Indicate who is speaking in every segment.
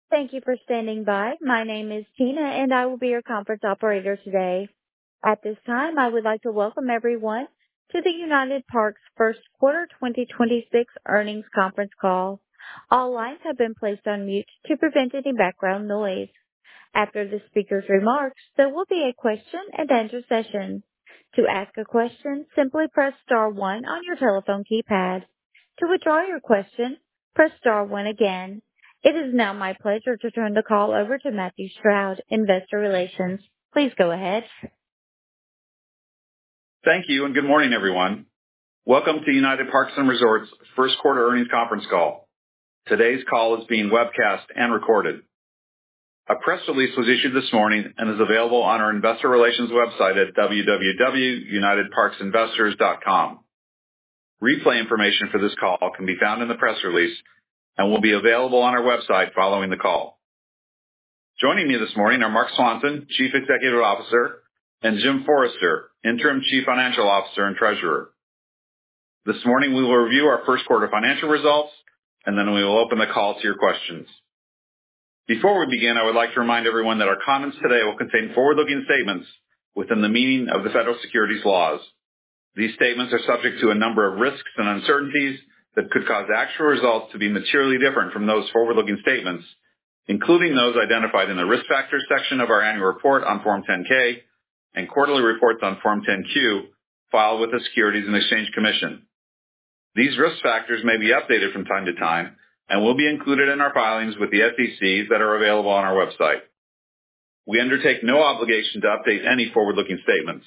Speaker 1: Thank you for standing by. My name is Tina, and I will be your conference operator today. At this time, I would like to welcome everyone to the United Parks First Quarter 2026 Earnings Conference Call. All lines have been placed on mute to prevent any background noise. After the speaker's remarks, there will be a question-and-answer session. To ask a question, simply press star one on your telephone keypad. To withdraw your question, press star one again. It is now my pleasure to turn the call over to Matthew Stroud, Investor Relations. Please go ahead.
Speaker 2: Thank you, and good morning, everyone. Welcome to United Parks & Resorts' first quarter earnings conference call. Today's call is being webcast and recorded. A press release was issued this morning and is available on our investor relations website at www.unitedparksinvestors.com. Replay information for this call can be found in the press release and will be available on our website following the call. Joining me this morning are Marc Swanson, Chief Executive Officer, and Jim Forrester, Interim Chief Financial Officer and Treasurer. This morning we will review our first quarter financial results, and then we will open the call to your questions. Before we begin, I would like to remind everyone that our comments today will contain forward-looking statements within the meaning of the federal securities laws. These statements are subject to a number of risks and uncertainties that could cause actual results to be materially different from those forward-looking statements, including those identified in the Risk Factors section of our annual report on Form 10-K and quarterly reports on Form 10-Q filed with the Securities and Exchange Commission. These risk factors may be updated from time to time and will be included in our filings with the SEC that are available on our website. We undertake no obligation to update any forward-looking statements.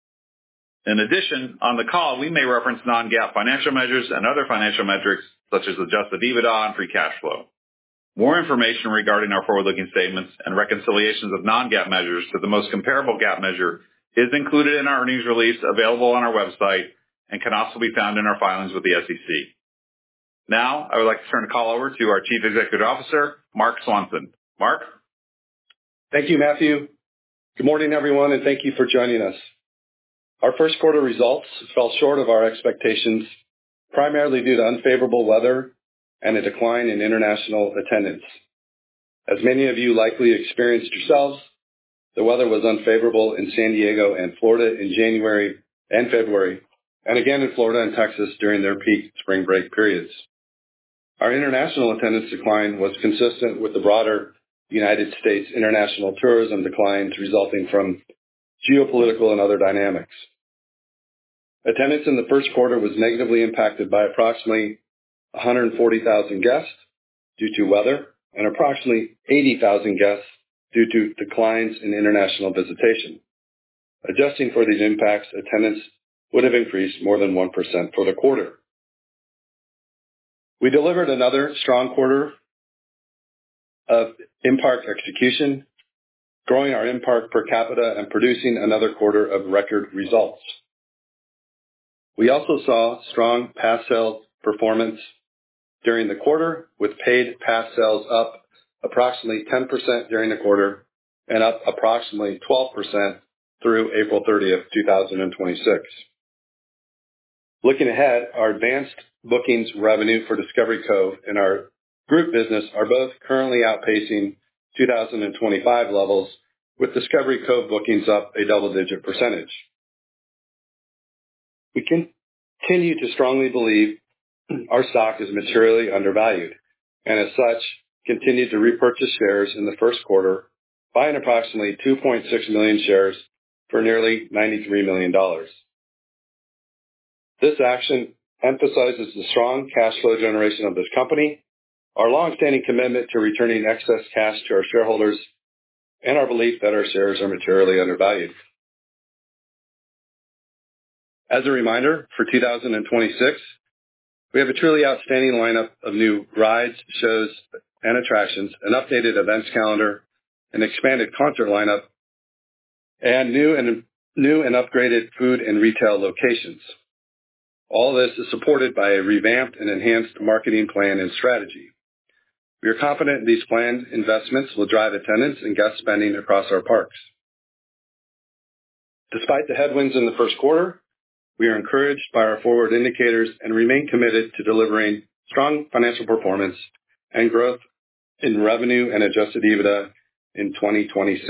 Speaker 2: In addition, on the call, we may reference non-GAAP financial measures and other financial metrics such as adjusted EBITDA and free cash flow. More information regarding our forward-looking statements and reconciliations of non-GAAP measures to the most comparable GAAP measure is included in our earnings release available on our website and can also be found in our filings with the SEC. Now, I would like to turn the call over to our Chief Executive Officer, Marc Swanson. Marc?
Speaker 3: Thank you, Matthew. Good morning, everyone, and thank you for joining us. Our first quarter results fell short of our expectations, primarily due to unfavorable weather and a decline in international attendance. As many of you likely experienced yourselves, the weather was unfavorable in San Diego and Florida in January and February, and again in Florida and Texas during their peak spring break periods. Our international attendance decline was consistent with the broader United States international tourism declines resulting from geopolitical and other dynamics. Attendance in the first quarter was negatively impacted by approximately 140,000 guests due to weather and approximately 80,000 guests due to declines in international visitation. Adjusting for these impacts, attendance would have increased more than 1% for the quarter. We delivered another strong quarter of in-park execution, growing our in-park per capita and producing another quarter of record results. We also saw strong pass sales performance during the quarter, with paid pass sales up approximately 10% during the quarter and up approximately 12% through April 30th, 2026. Looking ahead, our advanced bookings revenue for Discovery Cove and our group business are both currently outpacing 2025 levels, with Discovery Cove bookings up a double-digit percentage. We continue to strongly believe our stock is materially undervalued, and as such, continued to repurchase shares in the first quarter, buying approximately 2.6 million shares for nearly $93 million. This action emphasizes the strong cash flow generation of this company, our long-standing commitment to returning excess cash to our shareholders, and our belief that our shares are materially undervalued. As a reminder, for 2026, we have a truly outstanding lineup of new rides, shows, and attractions, an updated events calendar, an expanded concert lineup, and new and upgraded food and retail locations. All this is supported by a revamped and enhanced marketing plan and strategy. We are confident these planned investments will drive attendance and guest spending across our parks. Despite the headwinds in the first quarter, we are encouraged by our forward indicators and remain committed to delivering strong financial performance and growth in revenue and adjusted EBITDA in 2026.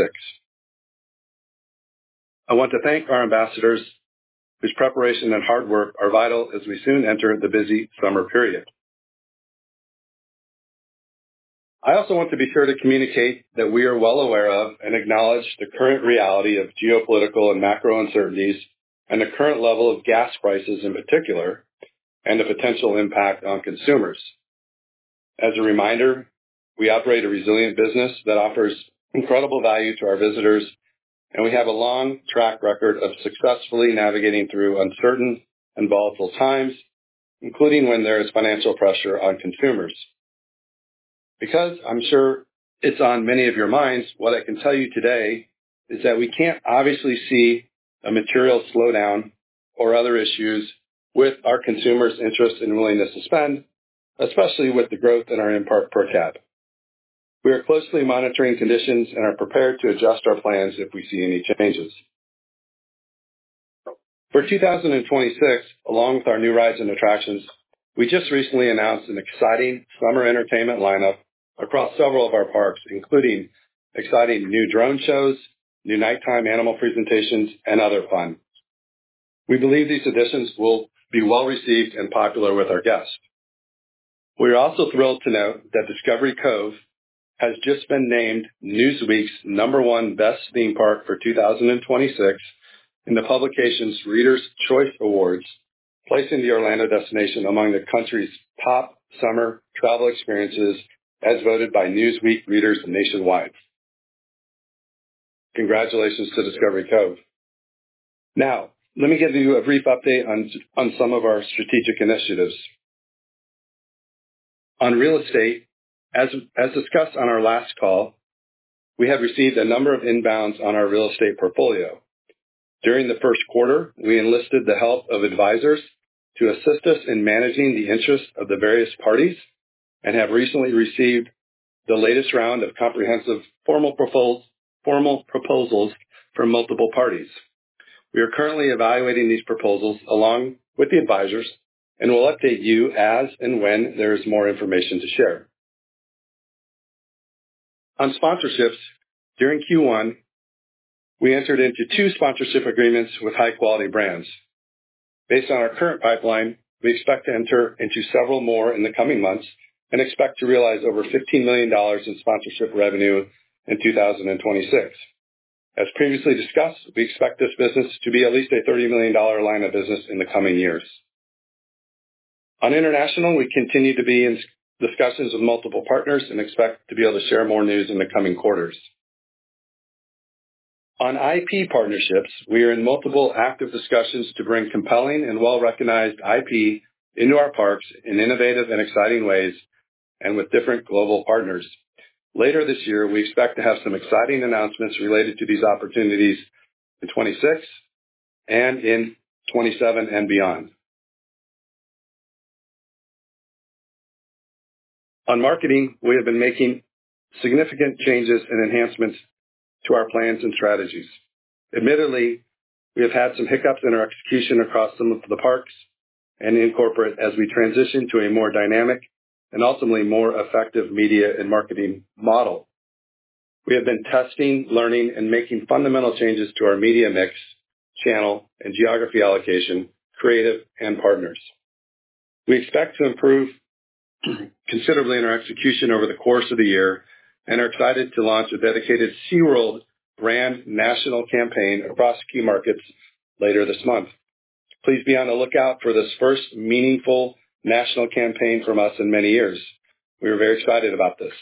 Speaker 3: I want to thank our ambassadors whose preparation and hard work are vital as we soon enter the busy summer period. I also want to be sure to communicate that we are well aware of and acknowledge the current reality of geopolitical and macro uncertainties and the current level of gas prices in particular, and the potential impact on consumers. As a reminder, we operate a resilient business that offers incredible value to our visitors, and we have a long track record of successfully navigating through uncertain and volatile times, including when there is financial pressure on consumers. Because I'm sure it's on many of your minds, what I can tell you today is that we can't obviously see a material slowdown or other issues with our consumers' interest and willingness to spend, especially with the growth in our in-park per cap. We are closely monitoring conditions and are prepared to adjust our plans if we see any changes. For 2026, along with our new rides and attractions, we just recently announced an exciting summer entertainment lineup across several of our parks, including exciting new drone shows, new nighttime animal presentations, and other fun. We believe these additions will be well received and popular with our guests. We are also thrilled to note that Discovery Cove has just been named Newsweek's #1 Best Theme Park for 2026 in the publication's Reader's Choice Awards, placing the Orlando destination among the country's top summer travel experiences as voted by Newsweek readers nationwide. Congratulations to Discovery Cove. Now, let me give you a brief update on some of our strategic initiatives. On real estate, as discussed on our last call, we have received a number of inbounds on our real estate portfolio. During the first quarter, we enlisted the help of advisors to assist us in managing the interests of the various parties and have recently received the latest round of comprehensive formal proposals from multiple parties. We are currently evaluating these proposals along with the advisors and will update you as and when there is more information to share. On sponsorships, during Q1, we entered into 2 sponsorship agreements with high-quality brands. Based on our current pipeline, we expect to enter into several more in the coming months and expect to realize over $15 million in sponsorship revenue in 2026. As previously discussed, we expect this business to be at least a $30 million line of business in the coming years. On international, we continue to be in discussions with multiple partners and expect to be able to share more news in the coming quarters. On IP partnerships, we are in multiple active discussions to bring compelling and well-recognized IP into our parks in innovative and exciting ways and with different global partners. Later this year, we expect to have some exciting announcements related to these opportunities in 26 and in 27 and beyond. On marketing, we have been making significant changes and enhancements to our plans and strategies. Admittedly, we have had some hiccups in our execution across some of the parks and in corporate as we transition to a more dynamic and ultimately more effective media and marketing model. We have been testing, learning, and making fundamental changes to our media mix, channel, and geography allocation, creative, and partners. We expect to improve considerably in our execution over the course of the year and are excited to launch a dedicated SeaWorld brand national campaign across key markets later this month. Please be on the lookout for this first meaningful national campaign from us in many years. We are very excited about this.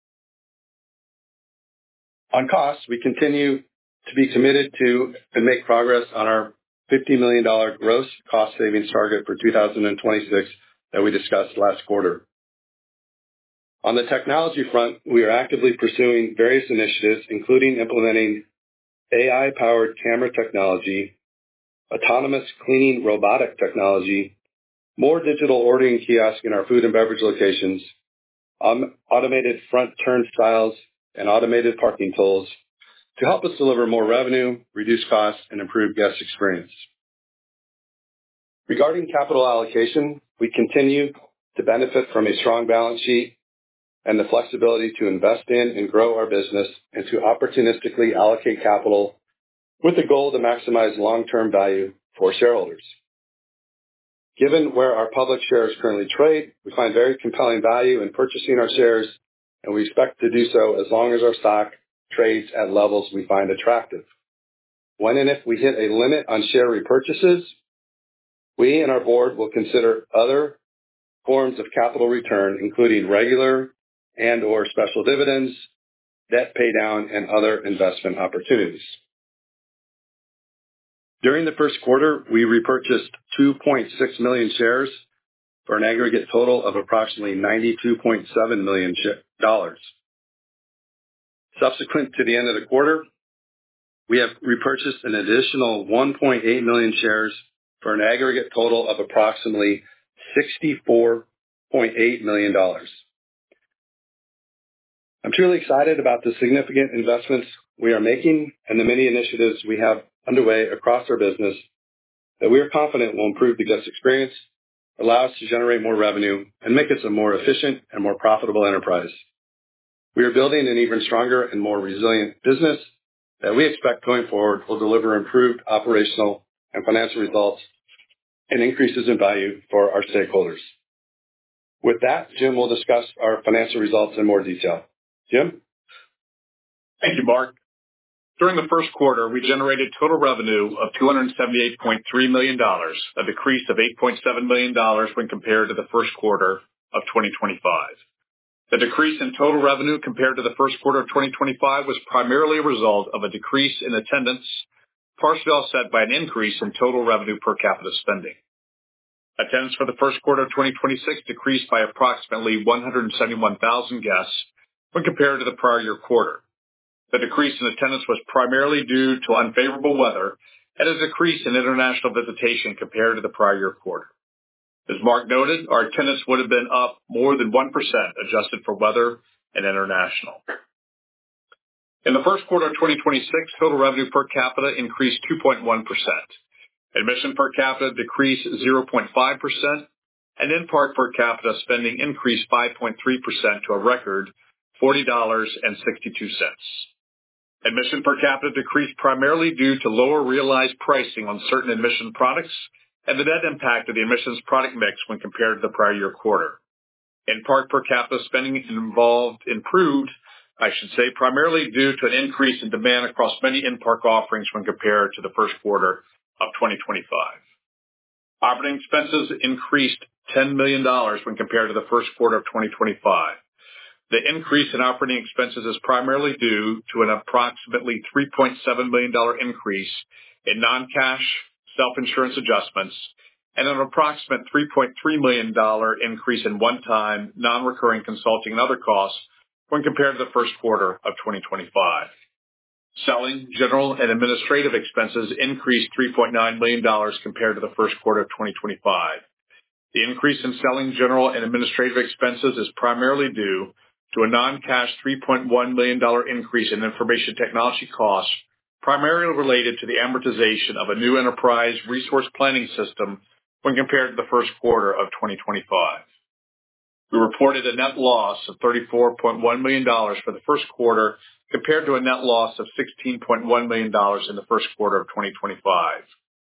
Speaker 3: On costs, we continue to be committed to and make progress on our $50 million gross cost savings target for 2026 that we discussed last quarter. On the technology front, we are actively pursuing various initiatives, including implementing AI-powered camera technology, autonomous cleaning robotic technology, more digital ordering kiosks in our food and beverage locations, automated front turnstiles, and automated parking tolls to help us deliver more revenue, reduce costs, and improve guest experience. Regarding capital allocation, we continue to benefit from a strong balance sheet and the flexibility to invest in and grow our business and to opportunistically allocate capital with the goal to maximize long-term value for shareholders. Given where our public shares currently trade, we find very compelling value in purchasing our shares, and we expect to do so as long as our stock trades at levels we find attractive. When and if we hit a limit on share repurchases, we and our board will consider other forms of capital return, including regular and/or special dividends, debt paydown, and other investment opportunities. During the first quarter, we repurchased 2.6 million shares for an aggregate total of approximately $92.7 million. Subsequent to the end of the quarter, we have repurchased an additional 1.8 million shares for an aggregate total of approximately $64.8 million. I'm truly excited about the significant investments we are making and the many initiatives we have underway across our business that we are confident will improve the guest experience, allow us to generate more revenue, and make us a more efficient and more profitable enterprise. We are building an even stronger and more resilient business that we expect going forward will deliver improved operational and financial results and increases in value for our stakeholders. With that, Jim will discuss our financial results in more detail. Jim?
Speaker 2: Thank you, Mark. During the first quarter, we generated total revenue of $278.3 million, a decrease of $8.7 million when compared to the first quarter of 2025. The decrease in total revenue compared to the first quarter of 2025 was primarily a result of a decrease in attendance, partially offset by an increase in total revenue per capita spending. Attendance for the first quarter of 2026 decreased by approximately 171,000 guests when compared to the prior year quarter. The decrease in attendance was primarily due to unfavorable weather and a decrease in international visitation compared to the prior year quarter. As Mark noted, our attendance would have been up more than 1% adjusted for weather and international. In the first quarter of 2026, total revenue per capita increased 2.1%. Admission per capita decreased 0.5%, and in-park per capita spending increased 5.3% to a record $40.62. Admission per capita decreased primarily due to lower realized pricing on certain admission products and the net impact of the admissions product mix when compared to the prior year quarter. In-park per capita spending improved, primarily due to an increase in demand across many in-park offerings when compared to the first quarter of 2025. Operating expenses increased $10 million when compared to the first quarter of 2025. The increase in operating expenses is primarily due to an approximately $3.7 million increase in non-cash self-insurance adjustments and an approximate $3.3 million increase in one-time non-recurring consulting and other costs when compared to the first quarter of 2025. Selling, general, and administrative expenses increased $3.9 million compared to the first quarter of 2025. The increase in selling, general, and administrative expenses is primarily due to a non-cash $3.1 million increase in information technology costs, primarily related to the amortization of a new enterprise resource planning system when compared to the first quarter of 2025. We reported a net loss of $34.1 million for the first quarter compared to a net loss of $16.1 million in the first quarter of 2025.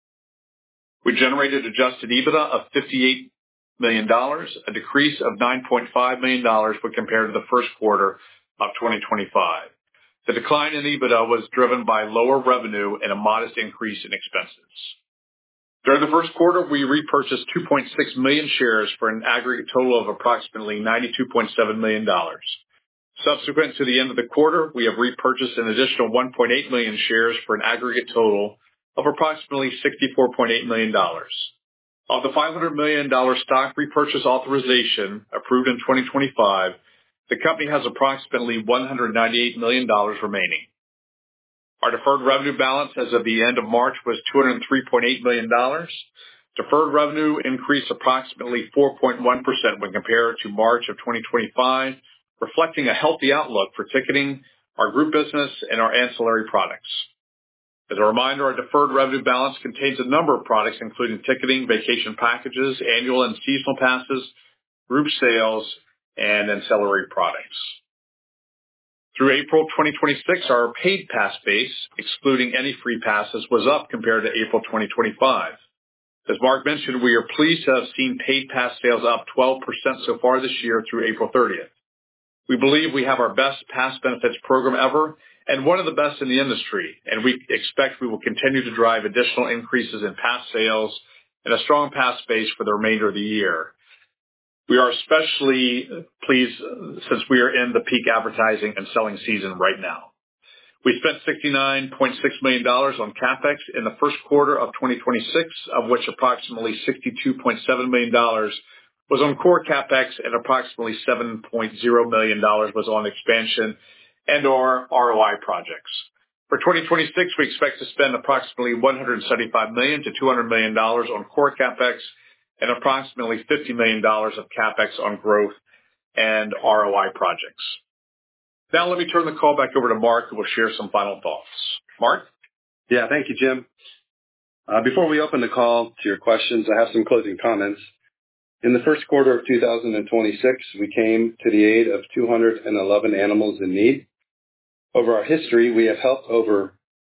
Speaker 2: We generated adjusted EBITDA of $58 million, a decrease of $9.5 million when compared to the first quarter of 2025. The decline in EBITDA was driven by lower revenue and a modest increase in expenses. During the first quarter, we repurchased 2.6 million shares for an aggregate total of approximately $92.7 million. Subsequent to the end of the quarter, we have repurchased an additional 1.8 million shares for an aggregate total of approximately $64.8 million. Of the $500 million stock repurchase authorization approved in 2025, the company has approximately $198 million remaining. Our deferred revenue balance as of the end of March was $203.8 million. Deferred revenue increased approximately 4.1% when compared to March of 2025, reflecting a healthy outlook for ticketing, our group business, and our ancillary products. As a reminder, our deferred revenue balance contains a number of products, including ticketing, vacation packages, annual and seasonal passes, group sales,
Speaker 4: and ancillary products. Through April 2026, our paid pass base, excluding any free passes, was up compared to April 2025. As Mark mentioned, we are pleased to have seen paid pass sales up 12% so far this year through April 30th. We believe we have our best pass benefits program ever and one of the best in the industry, and we expect we will continue to drive additional increases in pass sales and a strong pass base for the remainder of the year. We are especially pleased since we are in the peak advertising and selling season right now. We spent $69.6 million on CapEx in the first quarter of 2026, of which approximately $62.7 million was on core CapEx and approximately $7.0 million was on expansion and/or ROI projects. For 2026, we expect to spend approximately $175 million to $200 million on core CapEx and approximately $50 million of CapEx on growth and ROI projects. Now let me turn the call back over to Mark, who will share some final thoughts. Mark?
Speaker 3: Yeah, thank you, Jim. Before we open the call to your questions, I have some closing comments. In the first quarter of 2026, we came to the aid of 211 animals in need. Over our history, we have helped over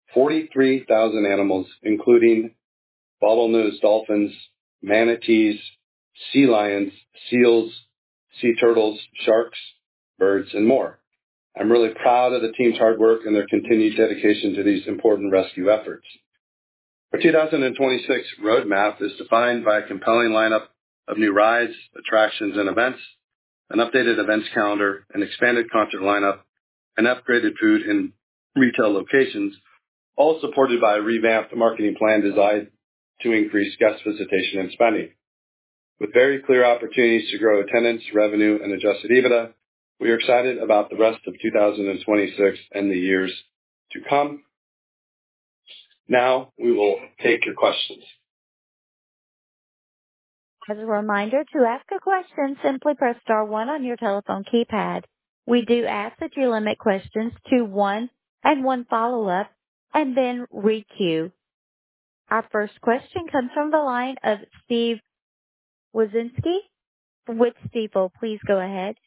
Speaker 3: 43,000 animals, including bottlenose dolphins, manatees, sea lions, seals, sea turtles, sharks, birds, and more. I'm really proud of the team's hard work and their continued dedication to these important rescue efforts. Our 2026 roadmap is defined by a compelling lineup of new rides, attractions, and events, an updated events calendar, an expanded concert lineup, and upgraded food in retail locations, all supported by a revamped marketing plan designed to increase guest visitation and spending. With very clear opportunities to grow attendance, revenue, and adjusted EBITDA, we are excited about the rest of 2026 and the years to come. Now we will take your questions.
Speaker 1: As a reminder, to ask a question, simply press star one on your telephone keypad. We do ask that you limit questions to one and one follow-up, and then re-queue. Our first question comes from the line of Steve Wieczynski with Stifel. Please go ahead.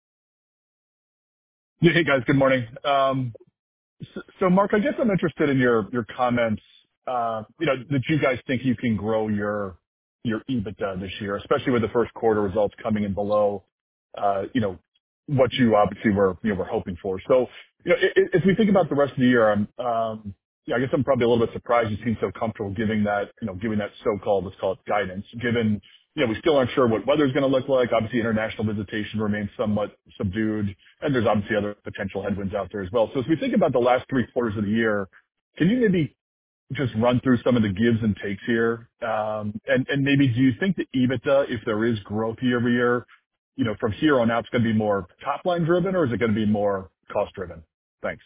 Speaker 5: Yeah, hey guys, good morning. So Mark, I guess I'm interested in your comments, that you guys think you can grow your EBITDA this year, especially with the first quarter results coming in below, what you obviously were hoping for. So, if we think about the rest of the year, I guess I'm probably a little bit surprised you seem so comfortable giving that so-called, let's call it guidance, given, we still aren't sure what weather's going to look like. Obviously, international visitation remains somewhat subdued, and there's obviously other potential headwinds out there as well. So as we think about the last 3 quarters of the year, can you maybe just run through some of the gives and takes here? And maybe do you think the EBITDA, if there is growth year over year, from here on out, it's going to be more top-line driven, or is it going to be more cost-driven? Thanks.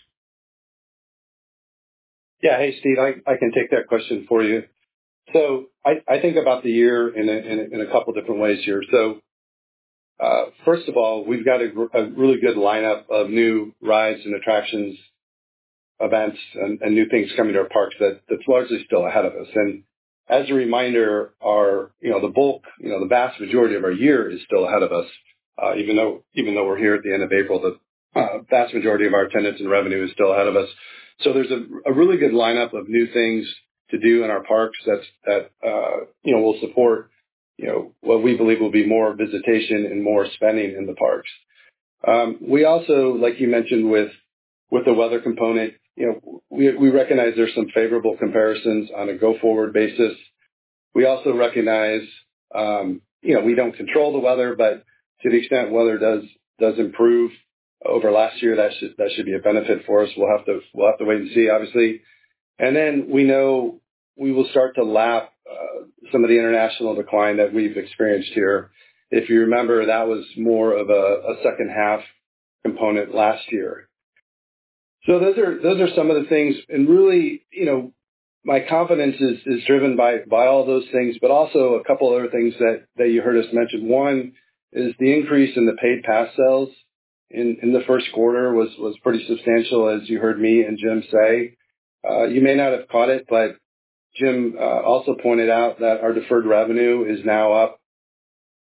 Speaker 3: Yeah, hey, Steve, I can take that question for you. So I think about the year in a couple different ways here. So first of all, we've got a really good lineup of new rides and attractions, events, and new things coming to our parks that's largely still ahead of us. And as a reminder, the bulk, the vast majority of our year is still ahead of us. Even though we're here at the end of April, the vast majority of our attendance and revenue is still ahead of us. So there's a really good lineup of new things to do in our parks that will support, what we believe will be more visitation and more spending in the parks. We also, like you mentioned with the weather component, we recognize there's some favorable comparisons on a go-forward basis. We also recognize, we don't control the weather, but to the extent weather does improve over last year, that should be a benefit for us. We'll have to wait and see, obviously. And then we know we will start to lap some of the international decline that we've experienced here. If you remember, that was more of a second half component last year. So those are some of the things, and really, my confidence is driven by all those things, but also a couple other things that you heard us mention. One is the increase in the paid pass sales in the first quarter was pretty substantial, as you heard me and Jim say. You may not have caught it, but Jim also pointed out that our deferred revenue is now up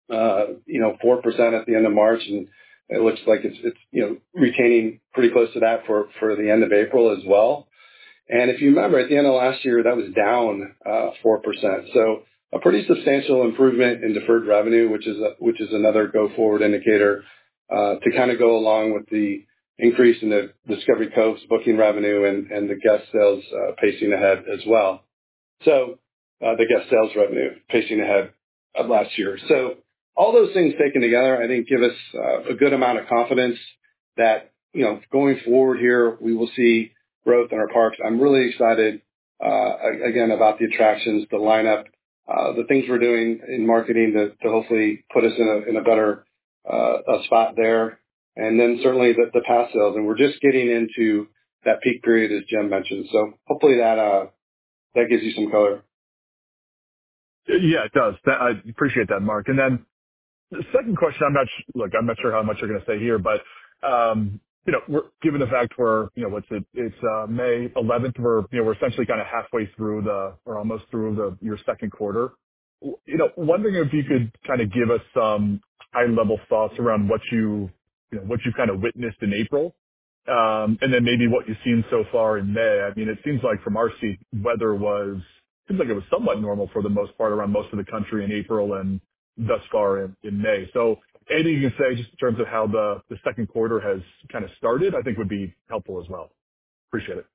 Speaker 3: 4% at the end of March, and it looks like it's retaining pretty close to that for the end of April as well. And if you remember, at the end of last year, that was down 4%. So a pretty substantial improvement in deferred revenue, which is another go-forward indicator to kind of go along with the increase in the Discovery Cove's booking revenue and the guest sales pacing ahead as well. So the guest sales revenue pacing ahead of last year. So all those things taken together, I think, give us a good amount of confidence that, going forward here, we will see growth in our parks. I'm really excited, again, about the attractions, the lineup, the things we're doing in marketing to hopefully put us in a better spot there. And then certainly the pass sales. And we're just getting into that peak period, as Jim mentioned. So hopefully that gives you some color.
Speaker 5: Yeah, it does. I appreciate that, Mark. And then the second question, I'm not sure how much you're going to say here, but we're given the fact we're, it's May 11th. We're essentially kind of halfway through or almost through your second quarter. Wondering if you could kind of give us some high level thoughts around what you kind of witnessed in April, and then maybe what you've seen so far in May. I mean, it seems like from our seat, weather seems like it was somewhat normal for the most part around most of the country in April and thus far in May. So anything you can say just in terms of how the second quarter has kind of started, I think would be helpful as well. Appreciate it.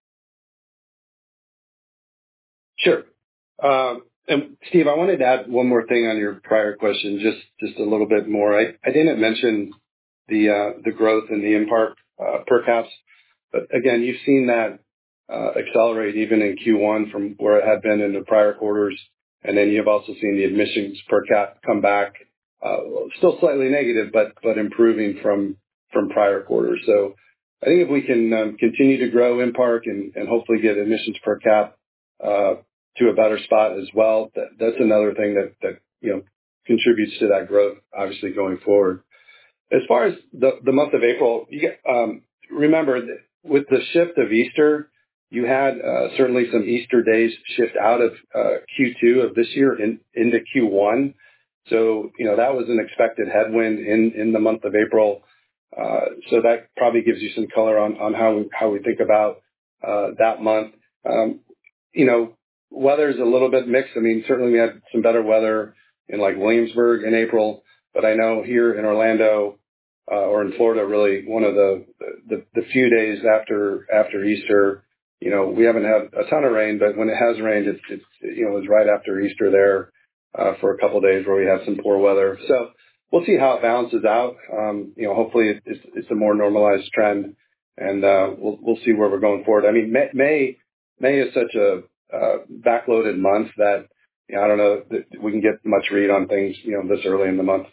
Speaker 3: Sure. And Steve, I wanted to add one more thing on your prior question, just a little bit more. I didn't mention the growth in the in-park per caps, but again, you've seen that accelerate even in Q1 from where it had been in the prior quarters. And then you've also seen the admissions per cap come back, still slightly negative, but improving from prior quarters. So I think if we can continue to grow in park and hopefully get admissions per cap to a better spot as well, that's another thing that contributes to that growth, obviously going forward. As far as the month of April, remember that with the shift of Easter, you had certainly some Easter days shift out of Q2 of this year into Q1. So, that was an expected headwind in the month of April. So that probably gives you some color on how we think about that month. Weather's a little bit mixed. I mean, certainly we had some better weather in like Williamsburg in April, but I know here in Orlando or in Florida, really one of the few days after Easter, we haven't had a ton of rain, but when it has rained, it was right after Easter there for a couple of days where we had some poor weather. So we'll see how it balances out. Hopefully it's a more normalized trend, and we'll see where we're going forward. I mean, May is such a backloaded month that I don't know that we can get much read on things this early in the month.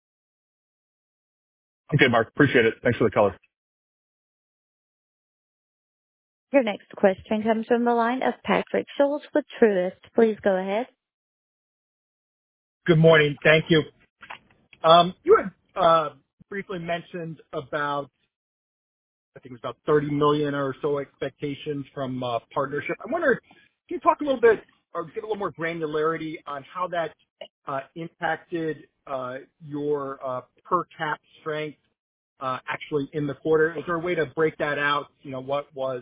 Speaker 5: Okay, Mark, appreciate it. Thanks for the color.
Speaker 1: Your next question comes from the line of Patrick Scholes with Truist. Please go ahead.
Speaker 6: Good morning. Thank you. You had briefly mentioned about, I think it was about $30 million or so expectations from partnership. I wonder, can you talk a little bit or give a little more granularity on how that impacted your per cap strength actually in the quarter? Is there a way to break that out? What was,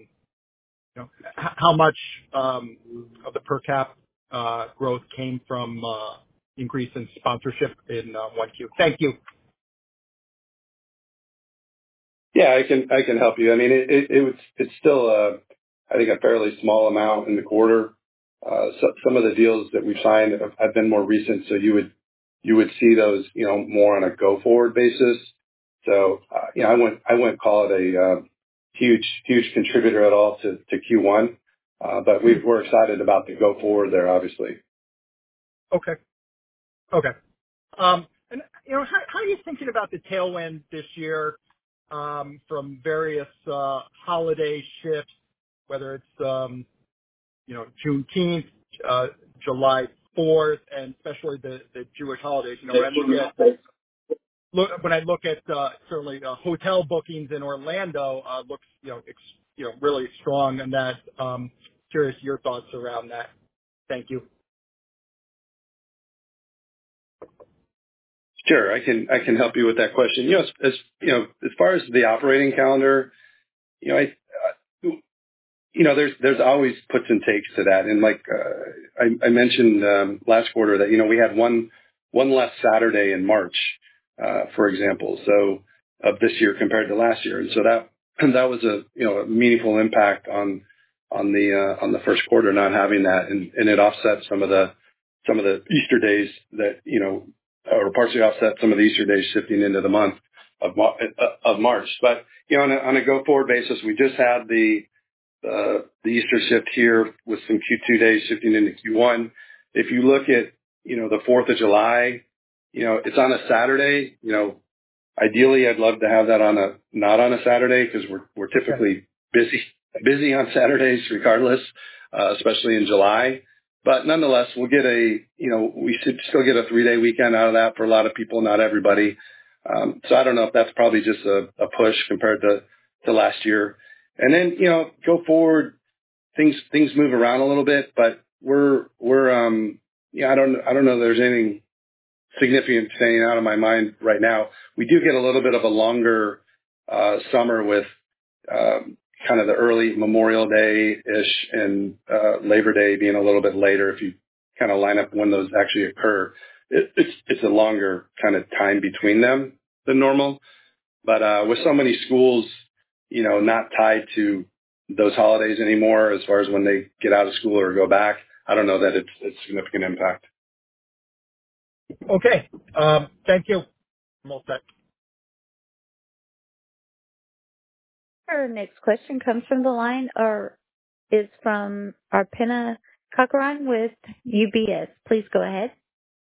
Speaker 6: how much of the per cap growth came from increase in sponsorship in 1Q? Thank you.
Speaker 3: Yeah, I can help you. I mean, it's still I think a fairly small amount in the quarter. So some of the deals that we've signed have been more recent, so you would see those more on a go forward basis. So I wouldn't call it a huge contributor at all to Q1, but we're excited about the go forward there, obviously.
Speaker 6: Okay. And how are you thinking about the tailwind this year from various holiday shifts, whether it's Juneteenth, July 4th, and especially the Jewish holidays? When I look at certainly hotel bookings in Orlando, looks really strong, and that curious your thoughts around that. Thank you.
Speaker 3: Sure, I can help you with that question. As far as the operating calendar, there's always puts and takes to that. And like I mentioned last quarter that we had one less Saturday in March, for example, so of this year compared to last year, and so that was a meaningful impact on the first quarter not having that, and it offset some of the Easter days that or partially offset some of the Easter days shifting into the month of March. But on a go forward basis, we just had the Easter shift here with some Q2 days shifting into Q1. If you look at the 4th of July, it's on a Saturday. Ideally, I'd love to have that not on a Saturday because we're typically busy on Saturdays regardless, especially in July. But nonetheless, we'll get we should still get a 3-day weekend out of that for a lot of people, not everybody. So I don't know if that's probably just a push compared to last year. And then, go forward, things move around a little bit, but I don't know there's anything significant staying out of my mind right now. We do get a little bit of a longer summer with kind of the early Memorial Day-ish and Labor Day being a little bit later. If you kind of line up when those actually occur, it's a longer kind of time between them than normal. But with so many schools, not tied to those holidays anymore as far as when they get out of school or go back, I don't know that it's a significant impact.
Speaker 6: Okay. Thank you. I'm all set.
Speaker 1: Our next question comes from the line is from Arpina Kakaran with UBS. Please go ahead.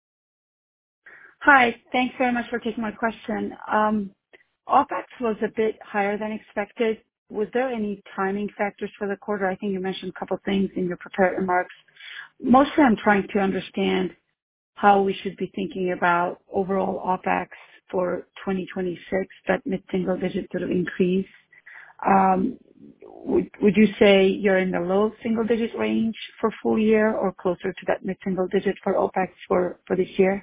Speaker 7: Hi. Thanks very much for taking my question. OpEx was a bit higher than expected. Was there any timing factors for the quarter? I think you mentioned a couple of things in your prepared remarks. Mostly I'm trying to understand how we should be thinking about overall OpEx for 2026, that mid-single digit sort of increase. Would you say you're in the low single digit range for full year or closer to that mid-single digit for OpEx for this year?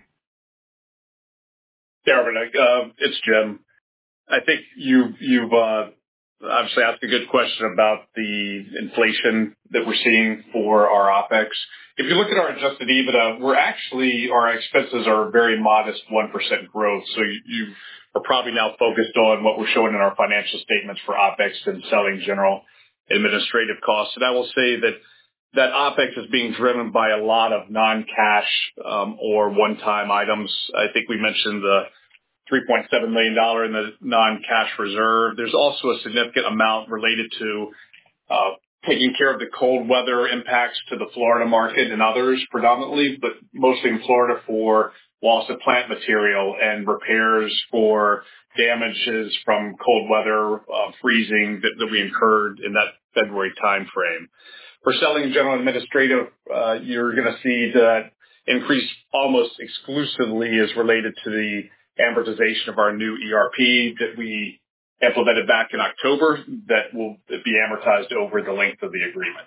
Speaker 4: Yeah, it's Jim. I think you've obviously asked a good question about the inflation that we're seeing for our OpEx. If you look at our adjusted EBITDA, our expenses are very modest, 1% growth. So you are probably now focused on what we're showing in our financial statements for OpEx and selling general administrative costs. And I will say that OpEx is being driven by a lot of non-cash or one-time items. I think we mentioned the $3.7 million in the non-cash reserve. There's also a significant amount related to taking care of the cold weather impacts to the Florida market and others predominantly, but mostly in Florida for loss of plant material and repairs for damages from cold weather, freezing that we incurred in that February timeframe. For selling general administrative, you're going to see that increase almost exclusively is related to the amortization of our new ERP that we implemented back in October that will be amortized over the length of the agreement.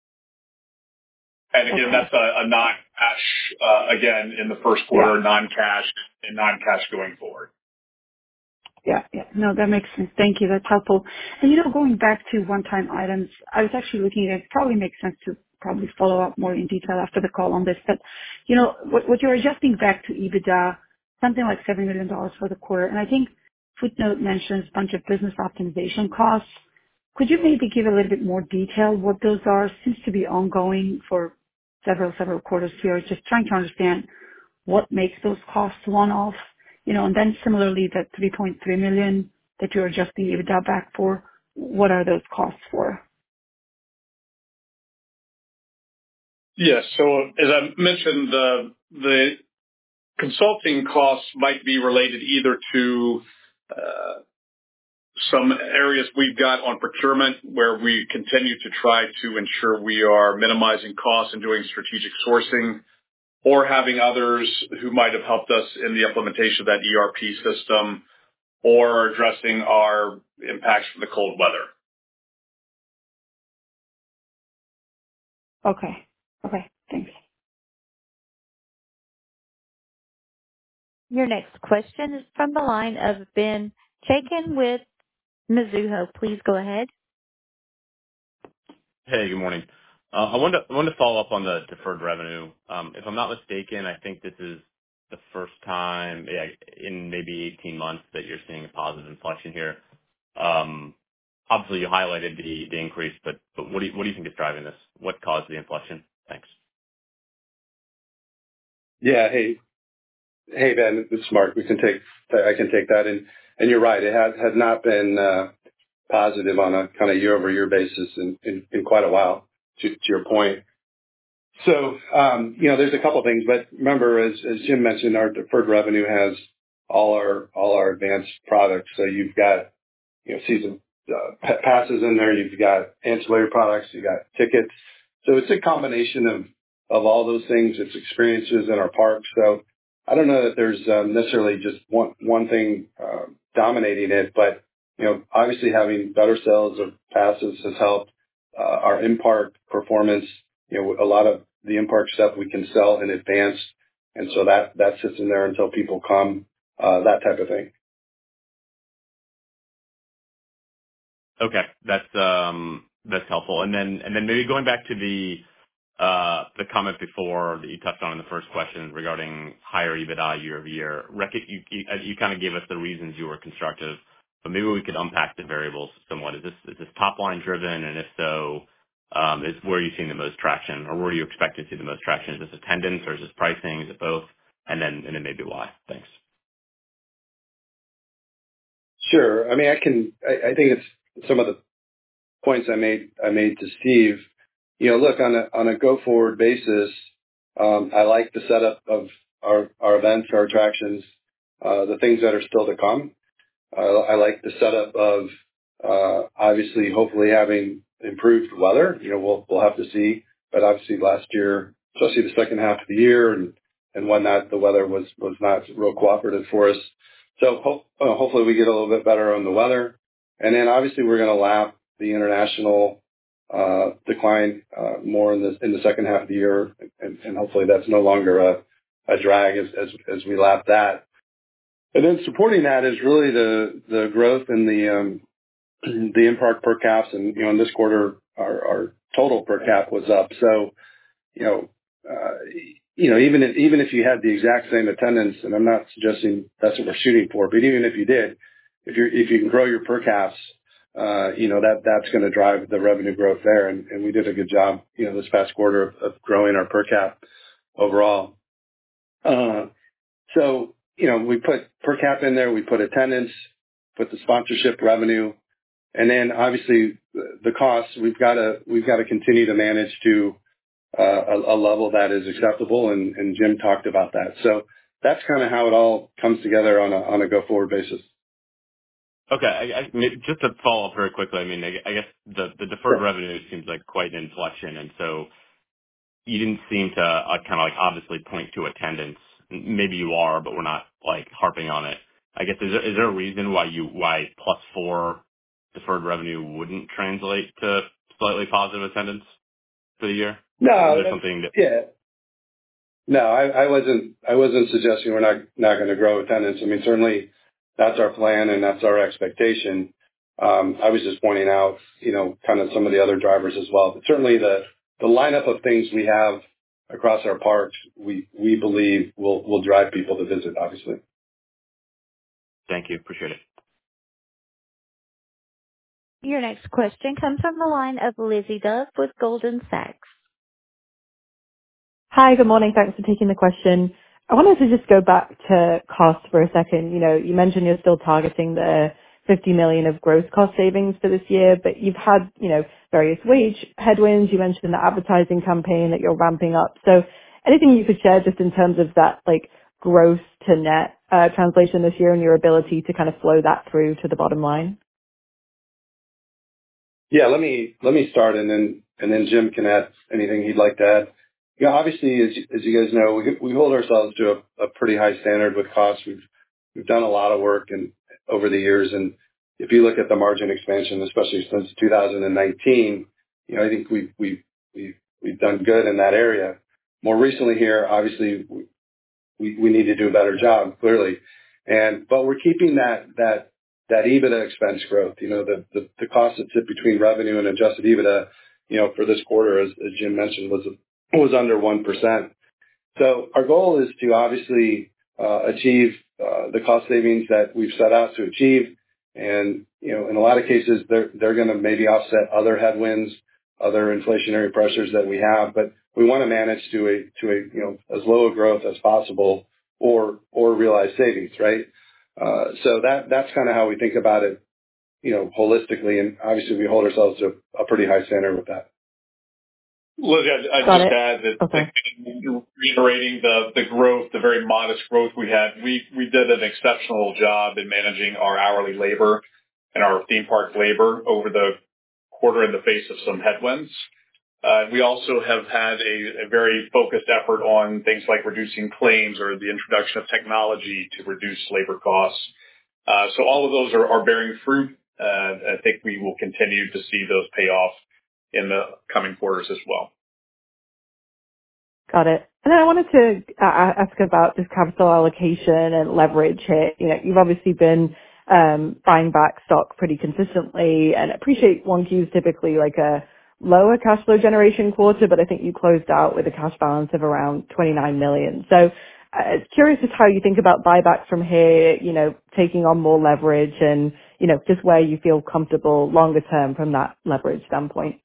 Speaker 4: And again, that's a non-cash, again, in the first quarter, non-cash and non-cash going forward.
Speaker 7: Yeah. No, that makes sense. Thank you. That's helpful. And, going back to one-time items, I was actually looking at it. It probably makes sense to probably follow up more in detail after the call on this. But, what you're adjusting back to EBITDA, something like $7 million for the quarter. And I think footnote mentions a bunch of business optimization costs. Could you maybe give a little bit more detail what those are? Seems to be ongoing for several quarters here. Just trying to understand what makes those costs one-off. And then similarly, that $3.3 million that you're adjusting EBITDA back for, what are those costs for?
Speaker 4: Yes. So as I mentioned, the consulting costs might be related either to some areas we've got on procurement where we continue to try to ensure we are minimizing costs and doing strategic sourcing, or having others who might have helped us in the implementation of that ERP system, or addressing our impacts from the cold weather.
Speaker 7: Okay. Thanks.
Speaker 1: Your next question is from the line of Ben Chaiken with Mizuho. Please go ahead.
Speaker 8: Hey, good morning. I wanted to follow up on the deferred revenue. If I'm not mistaken, I think this is the first time in maybe 18 months that you're seeing a positive inflection here. Obviously, you highlighted the increase, but what do you think is driving this? What caused the inflection? Thanks.
Speaker 3: Yeah. Hey, Ben, this is Mark. I can take that. And you're right. It has not been positive on a kind of year-over-year basis in quite a while, to your point. So, there's a couple things, but remember, as Jim mentioned, our deferred revenue has all our advanced products. So you've got, season passes in there, you've got ancillary products, you've got tickets. So it's a combination of all those things. It's experiences in our parks. So I don't know that there's necessarily just one thing dominating it, but obviously having better sales of passes has helped our in-park performance. A lot of the in-park stuff we can sell in advance, and so that sits in there until people come, that type of thing.
Speaker 8: Okay, that's helpful. And then maybe going back to the comment before that you touched on in the first question regarding higher EBITDA year over year. You kind of gave us the reasons you were constructive, but maybe we could unpack the variables somewhat. Is this top line driven? And if so, where are you seeing the most traction, or where do you expect to see the most traction? Is this attendance or is this pricing? Is it both? And then maybe why? Thanks.
Speaker 3: Sure. I mean, I think it's some of the points I made to Steve. Look, on a go forward basis, I like the setup of our events, our attractions, the things that are still to come. I like the setup of obviously, hopefully having improved weather. We'll have to see, but obviously last year, especially the second half of the year and whatnot, the weather was not real cooperative for us. So hopefully we get a little bit better on the weather, and then obviously we're going to lap the international decline more in the second half of the year, and hopefully that's no longer a drag as we lap that. And then supporting that is really the growth in the in-park per caps, and in this quarter our total per cap was up. So even if you had the exact same attendance, and I'm not suggesting that's what we're shooting for, but even if you did, if you can grow your per caps, that's going to drive the revenue growth there. And we did a good job, this past quarter of growing our per cap overall. So, we put per cap in there, we put attendance, put the sponsorship revenue, and then obviously the costs, we've got to continue to manage to a level that is acceptable. And Jim talked about that. So that's kind of how it all comes together on a go forward basis.
Speaker 8: Okay. Just to follow up very quickly, I mean, I guess the deferred revenue seems like quite an inflection. And so you didn't seem to kind of obviously point to attendance. Maybe you are, but we're not harping on it. I guess, is there a reason why +4 deferred revenue wouldn't translate to slightly positive attendance for the year?
Speaker 3: No.
Speaker 8: Is there something that...
Speaker 3: Yeah. No, I wasn't suggesting we're not going to grow attendance. I mean, certainly that's our plan and that's our expectation. I was just pointing out, kind of some of the other drivers as well. But certainly the lineup of things we have across our parks, we believe will drive people to visit, obviously.
Speaker 8: Thank you. Appreciate it.
Speaker 1: Your next question comes from the line of Lizzie Dove with Goldman Sachs.
Speaker 9: Hi, good morning. Thanks for taking the question. I wanted to just go back to cost for a second. You mentioned you're still targeting the $50 million of gross cost savings for this year, but you've had, various wage headwinds. You mentioned the advertising campaign that you're ramping up. So anything you could share just in terms of that, gross to net translation this year and your ability to kind of flow that through to the bottom line?
Speaker 3: Yeah, let me start and then Jim can add anything he'd like to add. Obviously, as you guys know, we hold ourselves to a pretty high standard with costs. We've done a lot of work over the years, and if you look at the margin expansion, especially since 2019, I think we've done good in that area. More recently here, obviously, we need to do a better job, clearly. But we're keeping that EBITDA expense growth, the cost that sit between revenue and adjusted EBITDA, for this quarter, as Jim mentioned, was under 1%. So our goal is to obviously achieve the cost savings that we've set out to achieve. And, in a lot of cases, they're going to maybe offset other headwinds, other inflationary pressures that we have, but we want to manage to as low a growth as possible or realize savings, right? So that's kind of how we think about it, holistically. And obviously we hold ourselves to a pretty high standard with that.
Speaker 4: Look, I'd just add that reiterating the growth, the very modest growth we had, we did an exceptional job in managing our hourly labor and our theme park labor over the quarter in the face of some headwinds. We also have had a very focused effort on things like reducing claims or the introduction of technology to reduce labor costs. So all of those are bearing fruit. I think we will continue to see those pay off in the coming quarters as well.
Speaker 9: Got it. And then I wanted to ask about this capital allocation and leverage here. You've obviously been buying back stock pretty consistently, and I appreciate 1Q is typically like a lower cash flow generation quarter, but I think you closed out with a cash balance of around $29 million. So curious as how you think about buybacks from here, taking on more leverage and, just where you feel comfortable longer term from that leverage standpoint.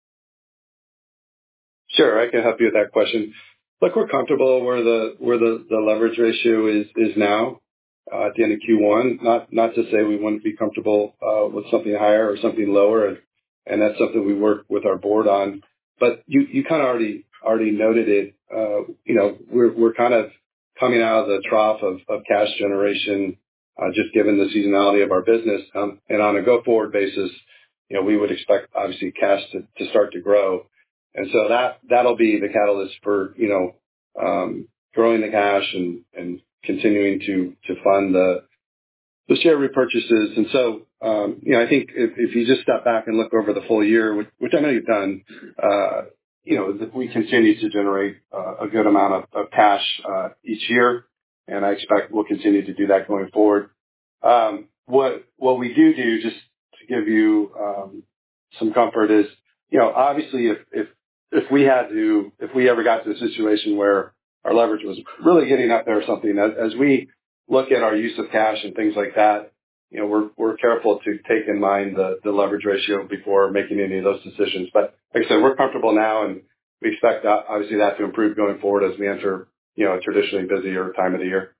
Speaker 3: Sure, I can help you with that question. Look, we're comfortable where the leverage ratio is now at the end of Q1. Not to say we wouldn't be comfortable with something higher or something lower, and that's something we work with our board on. But you kind of already noted it. We're kind of coming out of the trough of cash generation, just given the seasonality of our business, and on a go-forward basis, we would expect obviously cash to start to grow. And so that'll be the catalyst for, growing the cash and continuing to fund the share repurchases. And so, I think if you just step back and look over the full year, which I know you've done, we continue to generate a good amount of cash each year, and I expect we'll continue to do that going forward. What we do, just to give you some comfort, is, obviously if we ever got to a situation where our leverage was really getting up there or something, as we look at our use of cash and things like that, we're careful to take in mind the leverage ratio before making any of those decisions. But like I said, we're comfortable now, and we expect obviously that to improve going forward as we enter, a traditionally busier time of the year.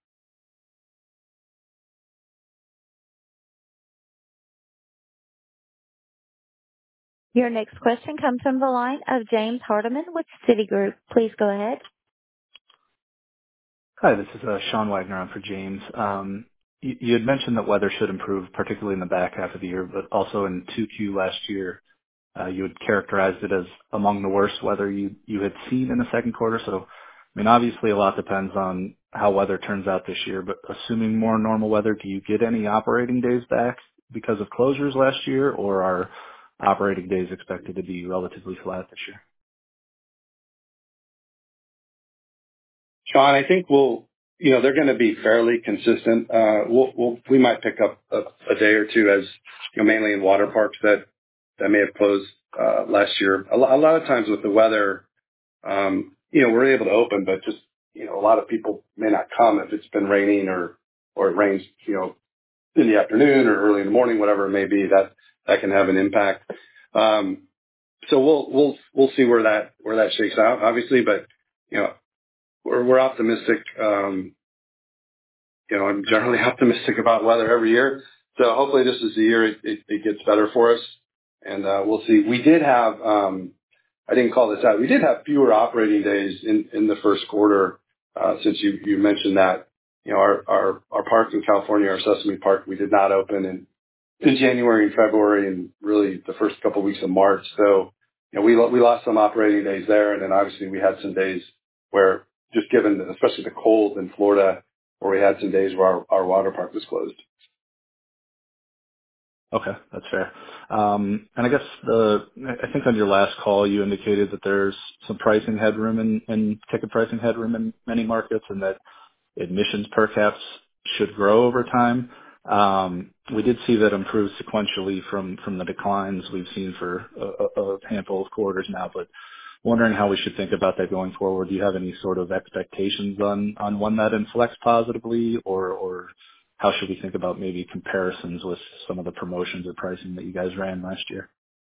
Speaker 1: Your next question comes from the line of James Hardiman with Citigroup. Please go ahead.
Speaker 10: Hi, this is Sean Wagner on for James. You had mentioned that weather should improve, particularly in the back half of the year, but also in 2Q last year, you had characterized it as among the worst weather you had seen in the second quarter. So, obviously a lot depends on how weather turns out this year, but assuming more normal weather, do you get any operating days back because of closures last year, or are operating days expected to be relatively flat this year?
Speaker 3: Sean, I think they're going to be fairly consistent. We might pick up a day or two, as mainly in water parks that may have closed last year. A lot of times with the weather, we're able to open, but just a lot of people may not come if it's been raining or it rains in the afternoon or early in the morning, whatever it may be. That can have an impact. So we'll see where that shakes out, obviously, but we're optimistic. I'm generally optimistic about weather every year. So hopefully this is the year it gets better for us, and we'll see. We did have, I didn't call this out, we did have fewer operating days in the first quarter, since you mentioned that. Our park in California, our Sesame Park, we did not open in January and February and really the first couple of weeks of March. So, we lost some operating days there. And then obviously we had some days where, just given, especially the cold in Florida, where we had some days where our water park was closed.
Speaker 10: Okay, that's fair. And I guess I think on your last call, you indicated that there's some pricing headroom and ticket pricing headroom in many markets, and that admissions per caps should grow over time. We did see that improve sequentially from the declines we've seen for a handful of quarters now, but wondering how we should think about that going forward. Do you have any sort of expectations on when that inflects positively, or how should we think about maybe comparisons with some of the promotions or pricing that you guys ran last year?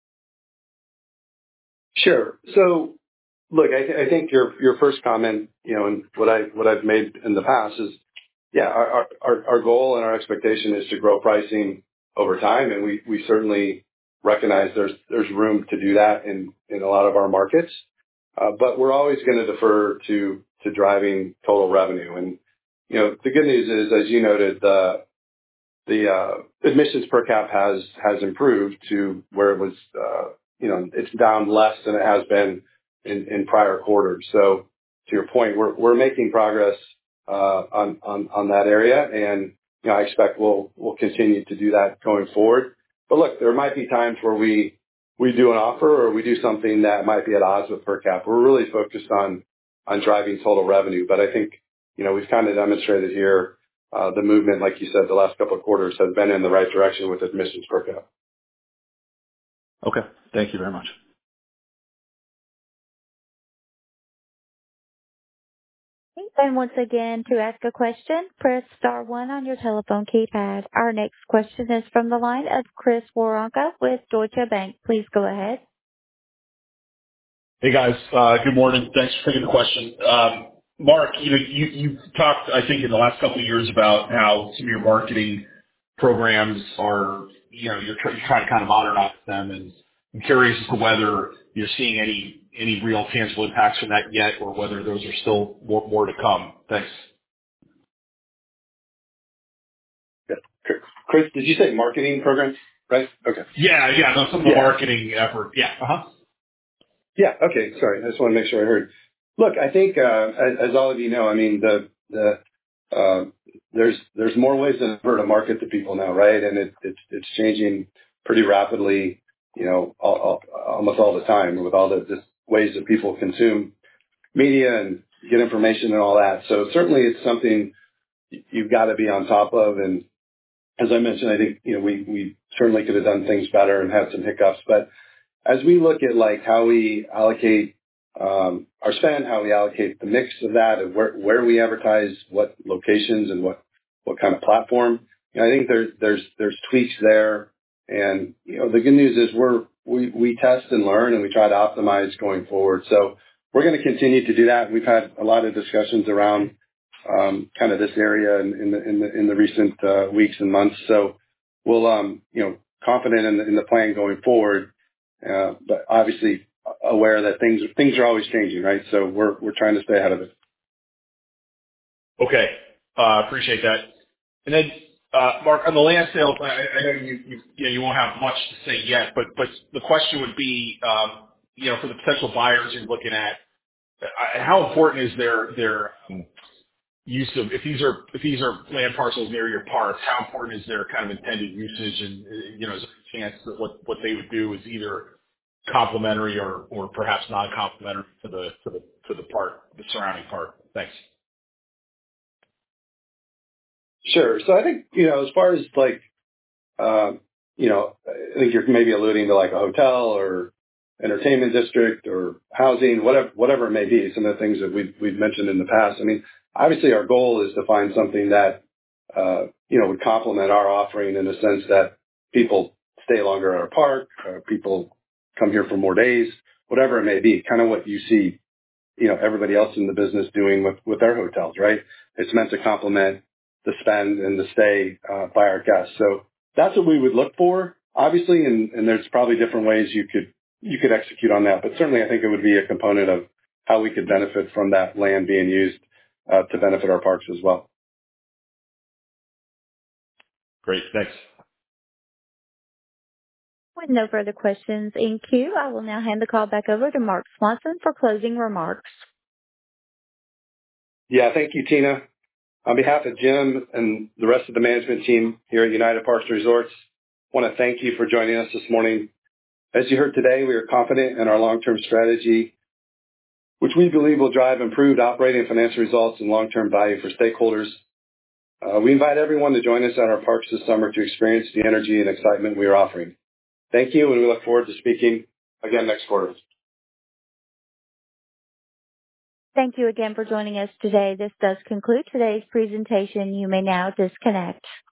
Speaker 3: Sure. So, look, I think your first comment, and what I've made in the past is, yeah, our goal and our expectation is to grow pricing over time, and we certainly recognize there's room to do that in a lot of our markets. But we're always going to defer to driving total revenue. And the good news is, as you noted, the admissions per cap has improved to where it was. It's down less than it has been in prior quarters. So to your point, we're making progress on that area, and I expect we'll continue to do that going forward. But look, there might be times where we do an offer or we do something that might be at odds with per cap. We're really focused on driving total revenue, but I think we've kind of demonstrated here the movement, like you said, the last couple of quarters has been in the right direction with admissions per cap.
Speaker 10: Okay, thank you very much.
Speaker 1: And once again, to ask a question, press star 1 on your telephone keypad. Our next question is from the line of Chris Woronka with Deutsche Bank. Please go ahead.
Speaker 11: Hey guys, good morning. Thanks for taking the question. Mark, you talked, I think, in the last couple of years about how some of your marketing programs are, you're trying to kind of modernize them, and I'm curious as to whether you're seeing any real tangible impacts from that yet, or whether those are still more to come. Thanks.
Speaker 3: Yeah. Chris, did you say marketing programs? Right? Okay.
Speaker 11: Yeah. No, some of the marketing effort. Yeah.
Speaker 3: Yeah. Okay. Sorry. I just want to make sure I heard. Look, I think, as all of you know, I mean, there's more ways than ever to market to people now, right? And it's changing pretty rapidly, almost all the time with all the ways that people consume media and get information and all that. So certainly it's something you've got to be on top of. And as I mentioned, I think, we certainly could have done things better and had some hiccups. But as we look at like how we allocate our spend, how we allocate the mix of that, and where we advertise, what locations and what kind of platform, I think there's tweaks there. And the good news is we test and learn, and we try to optimize going forward. So we're going to continue to do that. We've had a lot of discussions around kind of this area in the recent weeks and months. So we'll confident in the plan going forward, but obviously aware that things are always changing, right? So we're trying to stay ahead of it.
Speaker 11: Okay, appreciate that. And then Mark, on the land sale, I know you won't have much to say yet, but the question would be, for the potential buyers you're looking at, how important is their use of, if these are land parcels near your parks, how important is their kind of intended usage, and is there a chance that what they would do is either complementary or perhaps non-complementary to the park, the surrounding park? Thanks.
Speaker 3: Sure. So I think, as far as like, I think you're maybe alluding to like a hotel or entertainment district or housing, whatever it may be, some of the things that we've mentioned in the past. I mean, obviously our goal is to find something that, would complement our offering in the sense that people stay longer at our park, people come here for more days, whatever it may be, kind of what you see, everybody else in the business doing with their hotels, right? It's meant to complement the spend and the stay by our guests. So that's what we would look for, obviously, and there's probably different ways you could execute on that. But certainly I think it would be a component of how we could benefit from that land being used to benefit our parks as well.
Speaker 11: Great. Thanks.
Speaker 1: With no further questions in queue, I will now hand the call back over to Mark Swanson for closing remarks.
Speaker 3: Yeah, thank you, Tina. On behalf of Jim and the rest of the management team here at United Parks & Resorts, I want to thank you for joining us this morning. As you heard today, we are confident in our long-term strategy which we believe will drive improved operating and financial results and long-term value for stakeholders. We invite everyone to join us at our parks this summer to experience the energy and excitement we are offering. Thank you, and we look forward to speaking again next quarter.
Speaker 1: Thank you again for joining us today. This does conclude today's presentation. You may now disconnect.